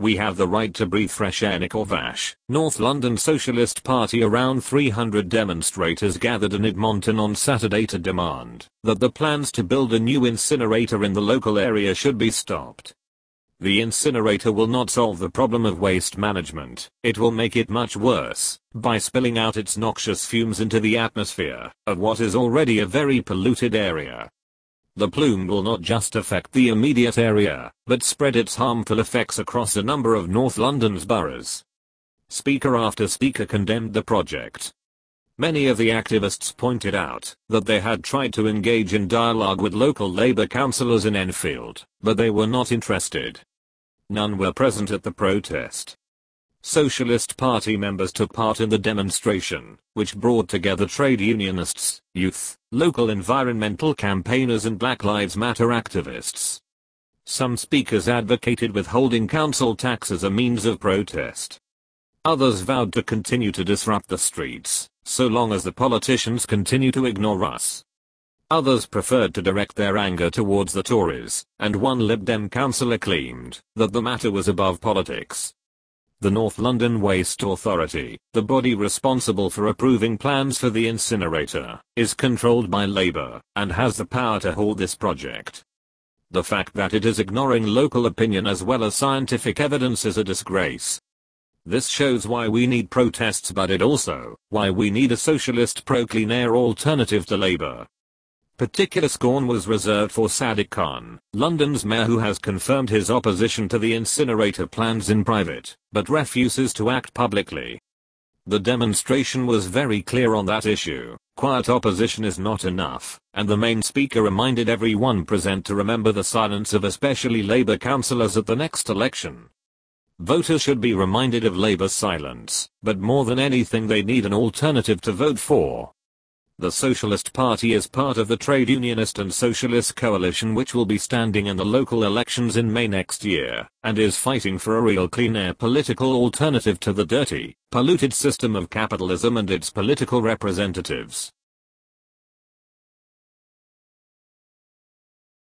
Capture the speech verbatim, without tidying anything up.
We have the right to breathe fresh air. Nick Vash, North London Socialist Party. Around three hundred demonstrators gathered in Edmonton on Saturday to demand that the plans to build a new incinerator in the local area should be stopped. The incinerator will not solve the problem of waste management. It will make it much worse by spilling out its noxious fumes into the atmosphere of what is already a very polluted area. The plume will not just affect the immediate area, but spread its harmful effects across a number of North London's boroughs. Speaker after speaker condemned the project. Many of the activists pointed out that they had tried to engage in dialogue with local Labour councillors in Enfield, but they were not interested. None were present at the protest. Socialist Party members took part in the demonstration, which brought together trade unionists, youth, local environmental campaigners and Black Lives Matter activists. Some speakers advocated withholding council tax as a means of protest. Others vowed to continue to disrupt the streets, so long as the politicians continue to ignore us. Others preferred to direct their anger towards the Tories, and one Lib Dem councillor claimed that the matter was above politics. The North London Waste Authority, the body responsible for approving plans for the incinerator, is controlled by Labour, and has the power to halt this project. The fact that it is ignoring local opinion as well as scientific evidence is a disgrace. This shows why we need protests, but it also why we need a socialist pro-clean air alternative to Labour. Particular scorn was reserved for Sadiq Khan, London's mayor, who has confirmed his opposition to the incinerator plans in private, but refuses to act publicly. The demonstration was very clear on that issue. Quiet opposition is not enough, and the main speaker reminded everyone present to remember the silence of especially Labour councillors at the next election. Voters should be reminded of Labour's silence, but more than anything they need an alternative to vote for. The Socialist Party is part of the Trade Unionist and Socialist Coalition, which will be standing in the local elections in May next year, and is fighting for a real clean air political alternative to the dirty, polluted system of capitalism and its political representatives.